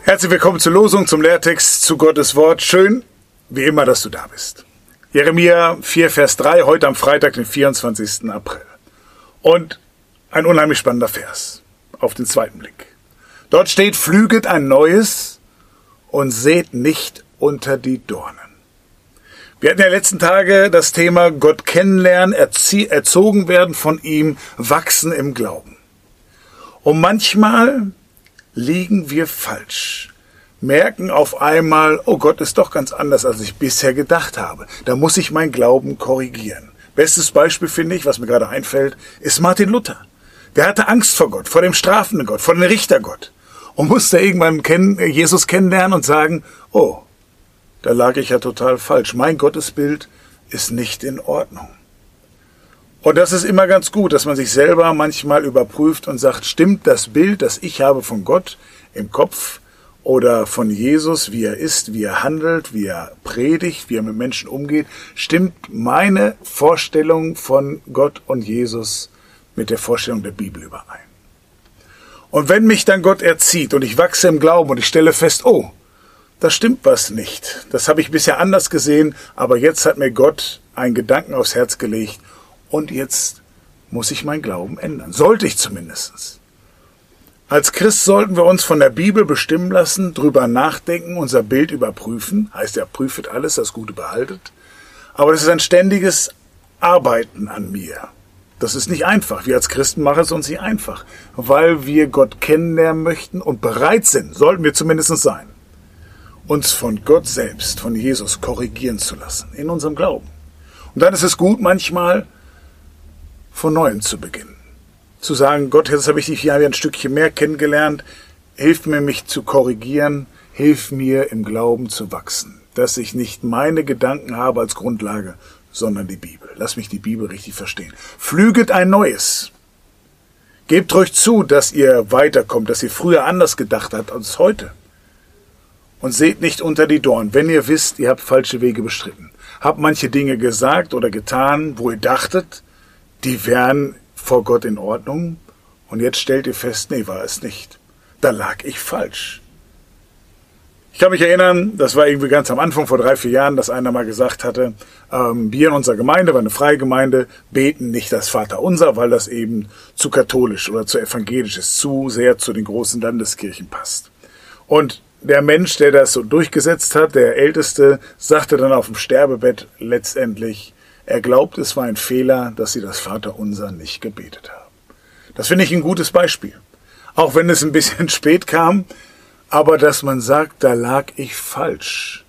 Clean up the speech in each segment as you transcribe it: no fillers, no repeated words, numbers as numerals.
Herzlich willkommen zur Losung, zum Lehrtext, zu Gottes Wort. Schön, wie immer, dass du da bist. Jeremia 4, Vers 3, heute am Freitag, den 24. April. Und ein unheimlich spannender Vers auf den zweiten Blick. Dort steht, pflüget ein neues und seht nicht unter die Dornen. Wir hatten ja letzten Tage das Thema Gott kennenlernen, erzogen werden von ihm, wachsen im Glauben. Und manchmal liegen wir falsch, merken auf einmal, oh Gott ist doch ganz anders, als ich bisher gedacht habe. Da muss ich mein Glauben korrigieren. Bestes Beispiel, finde ich, was mir gerade einfällt, ist Martin Luther. Der hatte Angst vor Gott, vor dem strafenden Gott, vor dem Richtergott und musste irgendwann Jesus kennenlernen und sagen, oh, da lag ich ja total falsch. Mein Gottesbild ist nicht in Ordnung. Und das ist immer ganz gut, dass man sich selber manchmal überprüft und sagt, stimmt das Bild, das ich habe von Gott im Kopf oder von Jesus, wie er ist, wie er handelt, wie er predigt, wie er mit Menschen umgeht, stimmt meine Vorstellung von Gott und Jesus mit der Vorstellung der Bibel überein? Und wenn mich dann Gott erzieht und ich wachse im Glauben und ich stelle fest, oh, da stimmt was nicht. Das habe ich bisher anders gesehen, aber jetzt hat mir Gott einen Gedanken aufs Herz gelegt und jetzt muss ich meinen Glauben ändern. Sollte ich zumindest. Als Christ sollten wir uns von der Bibel bestimmen lassen, drüber nachdenken, unser Bild überprüfen. Heißt ja, prüfet alles, das Gute behaltet. Aber das ist ein ständiges Arbeiten an mir. Das ist nicht einfach. Wir als Christen machen es uns nicht einfach, weil wir Gott kennenlernen möchten und bereit sind, sollten wir zumindest sein, uns von Gott selbst, von Jesus korrigieren zu lassen, in unserem Glauben. Und dann ist es gut, manchmal von Neuem zu beginnen. Zu sagen, Gott, jetzt habe ich dich hier ein Stückchen mehr kennengelernt, hilf mir, mich zu korrigieren, hilf mir, im Glauben zu wachsen. Dass ich nicht meine Gedanken habe als Grundlage, sondern die Bibel. Lass mich die Bibel richtig verstehen. Pflüget ein neues. Gebt euch zu, dass ihr weiterkommt, dass ihr früher anders gedacht habt als heute. Und seht nicht unter die Dornen, wenn ihr wisst, ihr habt falsche Wege bestritten. Habt manche Dinge gesagt oder getan, wo ihr dachtet, die wären vor Gott in Ordnung. Und jetzt stellt ihr fest, nee, war es nicht. Da lag ich falsch. Ich kann mich erinnern, das war irgendwie ganz am Anfang, vor 3-4 Jahren, dass einer mal gesagt hatte, wir in unserer Gemeinde, war eine freie Gemeinde, beten nicht das Vaterunser, weil das eben zu katholisch oder zu evangelisch ist, zu sehr zu den großen Landeskirchen passt. Und der Mensch, der das so durchgesetzt hat, der Älteste, sagte dann auf dem Sterbebett letztendlich, er glaubt, es war ein Fehler, dass sie das Vaterunser nicht gebetet haben. Das finde ich ein gutes Beispiel. Auch wenn es ein bisschen spät kam, aber dass man sagt, da lag ich falsch.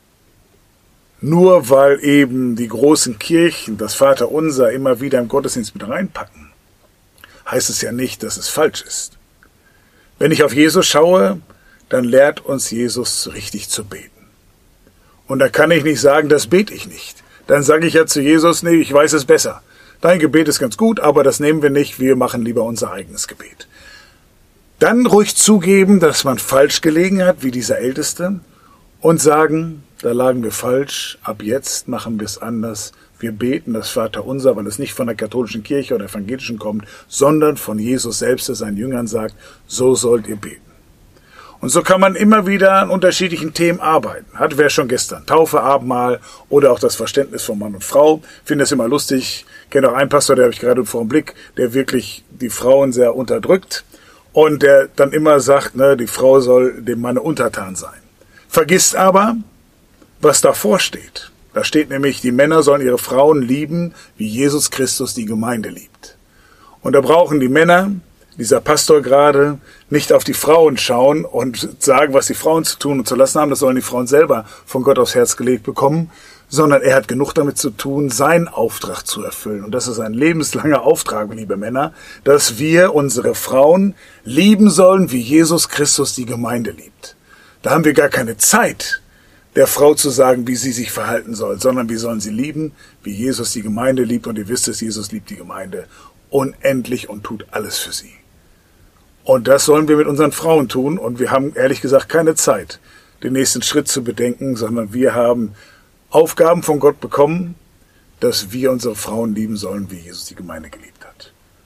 Nur weil eben die großen Kirchen das Vaterunser immer wieder im Gottesdienst mit reinpacken, heißt es ja nicht, dass es falsch ist. Wenn ich auf Jesus schaue, dann lehrt uns Jesus richtig zu beten. Und da kann ich nicht sagen, das bete ich nicht. Dann sage ich ja zu Jesus, nee, ich weiß es besser. Dein Gebet ist ganz gut, aber das nehmen wir nicht, wir machen lieber unser eigenes Gebet. Dann ruhig zugeben, dass man falsch gelegen hat, wie dieser Älteste, und sagen, da lagen wir falsch, ab jetzt machen wir es anders. Wir beten das Vaterunser, weil es nicht von der katholischen Kirche oder evangelischen kommt, sondern von Jesus selbst, der seinen Jüngern sagt, so sollt ihr beten. Und so kann man immer wieder an unterschiedlichen Themen arbeiten. Hatten wir ja schon gestern. Taufe, Abendmahl oder auch das Verständnis von Mann und Frau. Ich finde das immer lustig. Ich kenne auch einen Pastor, der habe ich gerade vor dem Blick, der wirklich die Frauen sehr unterdrückt und der dann immer sagt, ne, die Frau soll dem Mann untertan sein. Vergisst aber, was davor steht. Da steht nämlich, die Männer sollen ihre Frauen lieben, wie Jesus Christus die Gemeinde liebt. Und da brauchen die Männer, dieser Pastor gerade, nicht auf die Frauen schauen und sagen, was die Frauen zu tun und zu lassen haben. Das sollen die Frauen selber von Gott aufs Herz gelegt bekommen, sondern er hat genug damit zu tun, seinen Auftrag zu erfüllen. Und das ist ein lebenslanger Auftrag, liebe Männer, dass wir unsere Frauen lieben sollen, wie Jesus Christus die Gemeinde liebt. Da haben wir gar keine Zeit, der Frau zu sagen, wie sie sich verhalten soll, sondern wir sollen sie lieben, wie Jesus die Gemeinde liebt. Und ihr wisst es, Jesus liebt die Gemeinde unendlich und tut alles für sie. Und das sollen wir mit unseren Frauen tun. Und wir haben ehrlich gesagt keine Zeit, den nächsten Schritt zu bedenken, sondern wir haben Aufgaben von Gott bekommen, dass wir unsere Frauen lieben sollen, wie Jesus die Gemeinde geliebt hat.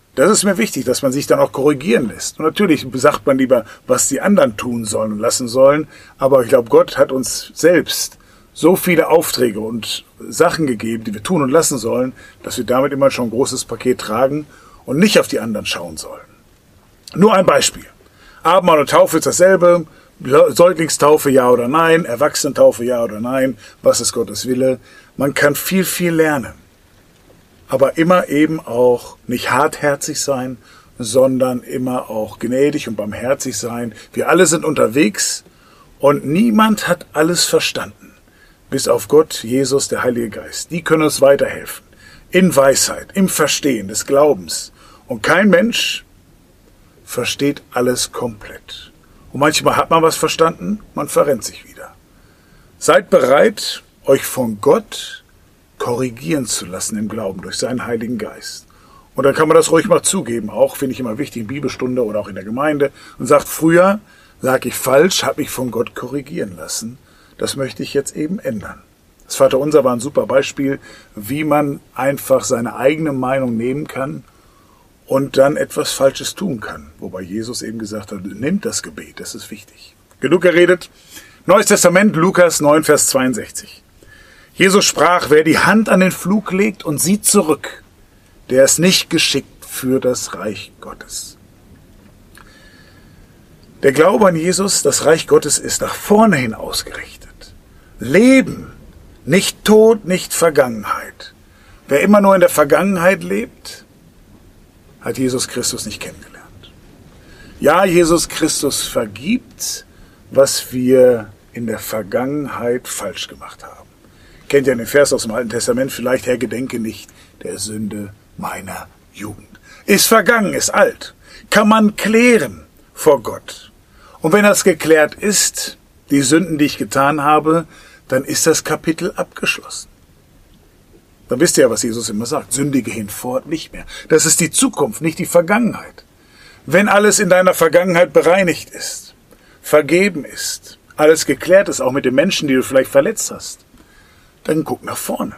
Das ist mir wichtig, dass man sich dann auch korrigieren lässt. Und natürlich sagt man lieber, was die anderen tun sollen und lassen sollen. Aber ich glaube, Gott hat uns selbst so viele Aufträge und Sachen gegeben, die wir tun und lassen sollen, dass wir damit immer schon ein großes Paket tragen und nicht auf die anderen schauen sollen. Nur ein Beispiel. Abendmahl und Taufe ist dasselbe. Säuglingstaufe ja oder nein, Erwachsenentaufe ja oder nein. Was ist Gottes Wille? Man kann viel, viel lernen. Aber immer eben auch nicht hartherzig sein, sondern immer auch gnädig und barmherzig sein. Wir alle sind unterwegs und niemand hat alles verstanden. Bis auf Gott, Jesus, der Heilige Geist. Die können uns weiterhelfen. In Weisheit, im Verstehen des Glaubens. Und kein Mensch versteht alles komplett. Und manchmal hat man was verstanden, man verrennt sich wieder. Seid bereit, euch von Gott korrigieren zu lassen im Glauben durch seinen Heiligen Geist. Und dann kann man das ruhig mal zugeben, auch finde ich immer wichtig in Bibelstunde oder auch in der Gemeinde, und sagt, früher lag ich falsch, habe mich von Gott korrigieren lassen. Das möchte ich jetzt eben ändern. Das Vaterunser war ein super Beispiel, wie man einfach seine eigene Meinung nehmen kann und dann etwas Falsches tun kann. Wobei Jesus eben gesagt hat, nimmt das Gebet, das ist wichtig. Genug geredet. Neues Testament, Lukas 9, Vers 62. Jesus sprach, wer die Hand an den Pflug legt und sieht zurück, der ist nicht geschickt für das Reich Gottes. Der Glaube an Jesus, das Reich Gottes, ist nach vorne hin ausgerichtet. Leben, nicht Tod, nicht Vergangenheit. Wer immer nur in der Vergangenheit lebt, hat Jesus Christus nicht kennengelernt. Ja, Jesus Christus vergibt, was wir in der Vergangenheit falsch gemacht haben. Kennt ihr den Vers aus dem Alten Testament? Vielleicht, Herr, gedenke nicht der Sünde meiner Jugend. Ist vergangen, ist alt. Kann man klären vor Gott. Und wenn das geklärt ist, die Sünden, die ich getan habe, dann ist das Kapitel abgeschlossen. Dann wisst ihr ja, was Jesus immer sagt. Sündige hinfort nicht mehr. Das ist die Zukunft, nicht die Vergangenheit. Wenn alles in deiner Vergangenheit bereinigt ist, vergeben ist, alles geklärt ist, auch mit den Menschen, die du vielleicht verletzt hast, dann guck nach vorne.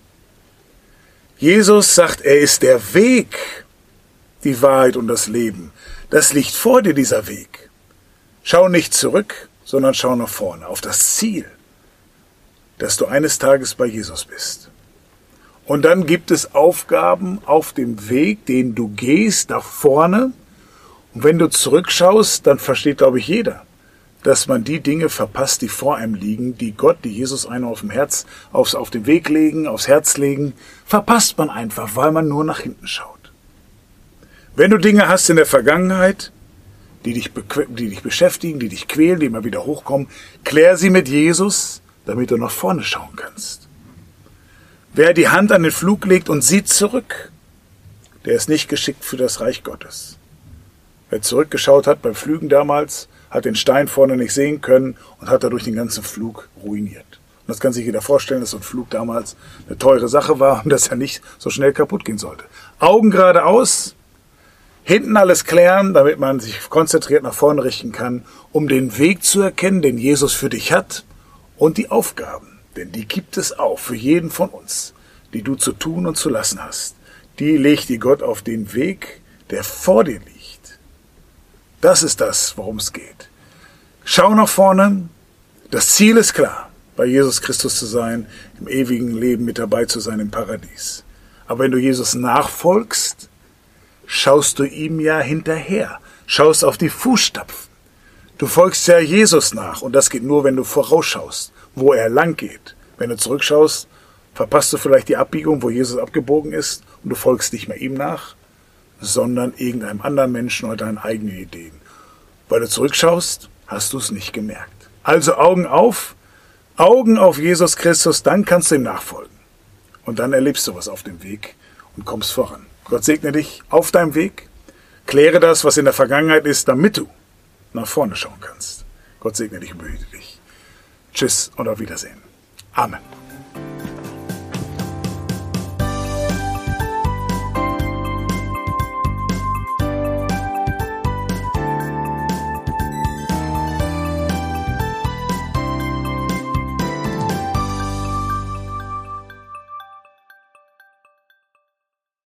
Jesus sagt, er ist der Weg, die Wahrheit und das Leben. Das liegt vor dir, dieser Weg. Schau nicht zurück, sondern schau nach vorne, auf das Ziel, dass du eines Tages bei Jesus bist. Und dann gibt es Aufgaben auf dem Weg, den du gehst, nach vorne. Und wenn du zurückschaust, dann versteht, glaube ich, jeder, dass man die Dinge verpasst, die vor einem liegen, die Gott, die Jesus einem auf den Weg legen, aufs Herz legen, verpasst man einfach, weil man nur nach hinten schaut. Wenn du Dinge hast in der Vergangenheit, die dich beschäftigen, die dich quälen, die immer wieder hochkommen, klär sie mit Jesus, damit du nach vorne schauen kannst. Wer die Hand an den Pflug legt und sieht zurück, der ist nicht geschickt für das Reich Gottes. Wer zurückgeschaut hat beim Pflügen damals, hat den Stein vorne nicht sehen können und hat dadurch den ganzen Flug ruiniert. Und das kann sich jeder vorstellen, dass so ein Flug damals eine teure Sache war und dass er nicht so schnell kaputt gehen sollte. Augen geradeaus, hinten alles klären, damit man sich konzentriert nach vorne richten kann, um den Weg zu erkennen, den Jesus für dich hat, und die Aufgaben, denn die gibt es auch für jeden von uns, die du zu tun und zu lassen hast. Die legt dir Gott auf den Weg, der vor dir liegt. Das ist das, worum es geht. Schau nach vorne. Das Ziel ist klar, bei Jesus Christus zu sein, im ewigen Leben mit dabei zu sein im Paradies. Aber wenn du Jesus nachfolgst, schaust du ihm ja hinterher, schaust auf die Fußstapfen. Du folgst ja Jesus nach und das geht nur, wenn du vorausschaust, wo er lang geht. Wenn du zurückschaust, verpasst du vielleicht die Abbiegung, wo Jesus abgebogen ist und du folgst nicht mehr ihm nach, sondern irgendeinem anderen Menschen oder deinen eigenen Ideen. Weil du zurückschaust, hast du es nicht gemerkt. Also Augen auf Jesus Christus, dann kannst du ihm nachfolgen. Und dann erlebst du was auf dem Weg und kommst voran. Gott segne dich auf deinem Weg, kläre das, was in der Vergangenheit ist, damit du nach vorne schauen kannst. Gott segne dich und behüte dich. Tschüss und auf Wiedersehen. Amen.